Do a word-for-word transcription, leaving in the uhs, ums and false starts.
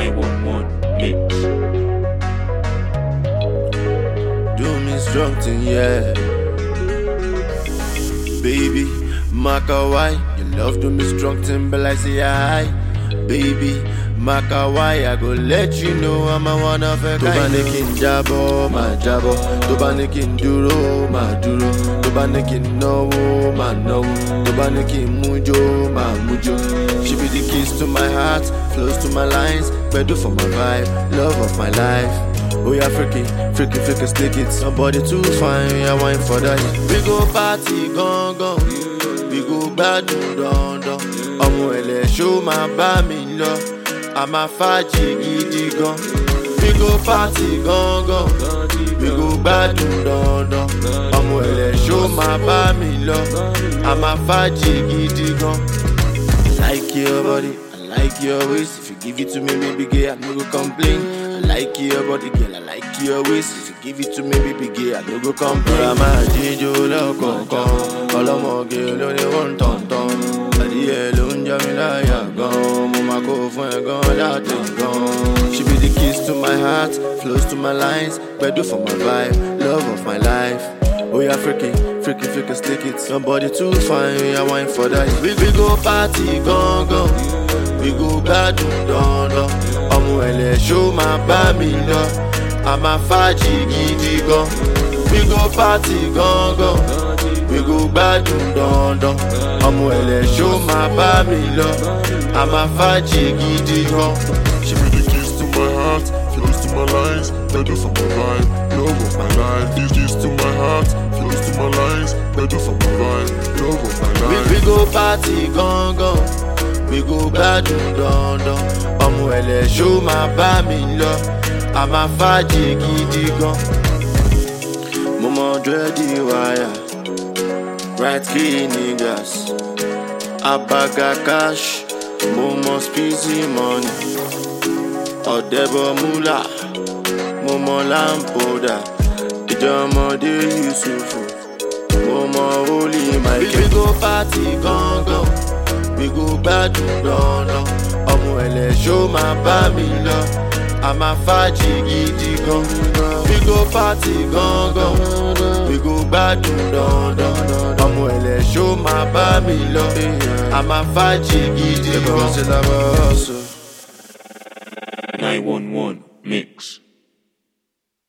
nine one one mix. Do me strong thing, yeah. Baby, Makawai, you love do me strong thing, but I say hi. Baby, Makawai, I go let you know I'm a one of a kind. Tobanikin jabo, ma jabo. Tobanikin duro, ma duro. Tobanikin no, ma no. Tobanikin mujo, ma mujo. She be the keys to my heart, flows to my lines. Bedu for my vibe, love of my life. Oh yeah, freaky, freaky, freaky, stick it. Somebody too fine, yeah, wine for that. We go party, gone, gone. We go bad, don, don. Ọmọ ẹlẹ show my bá mi lọ. I'm a fàájì gidi gan. We go party, gone, gone. We go bad, don, don. Ọmọ ẹlẹ show my bá mi lọ. I'm a fàájì gidi gan. I like your body, I like your waist. If you give it to me, baby girl, I no go complain. I like your body, girl, I like your waist. If you give it to me, baby girl, I no go complain. I'm a jijo lọ́kọ̀ọ̀kan, ọlọ́mọge ló ní wọ́n tọ̀ntọ̀n. Adìyẹ ló ń já mi láyà gan, mo máa kó fún ẹ gan láti gan. She be the keys to my heart, flows to my lines. Bedu for my vibe, love of my life. Oh yeah, freaky, freaky, freaky, stick it. Somebody too fine, yeah, wine for that. We, we go party, gone, gone. We go gbádùn dandan. Ọmọ ẹlẹ show máa bá mi lọ. A máa fàájì gidi gan. We go party, gone, gone. We go gbádùn dandan. Ọmọ ẹlẹ show máa bá mi lọ. A máa fàájì gidi gan. She be the keys to my heart, flows to my lines. Bedu for my vibe, love of my life. These keys to my heart, flows to my lines. Bedu for my vibe, love of my We, life. we go party, gone, gone. We go gbádùn dandan. Ọmọ ẹlẹ show máa bá mi lọ. A máa fàájì gidi gan. Mo mọ dírẹ́dì wáyà, bright key niggas, abaga cash. Mo mọ speezy money, ọ̀dẹ́bọ̀ múlà. Mo mọ lampoda, ìjọmọdé Yusufu. Mo mọ holy Michael. We go party gangan, we go gbádùn dandan. Ọmọ ẹlẹ show máa bá mi lọ. A máa fàájì gidi gan. We go party gangan, we go gbádùn dandan. Ọmọ ẹlẹ show máa bá mi lọ. A máa fàájì gidi gan. nine one one mix.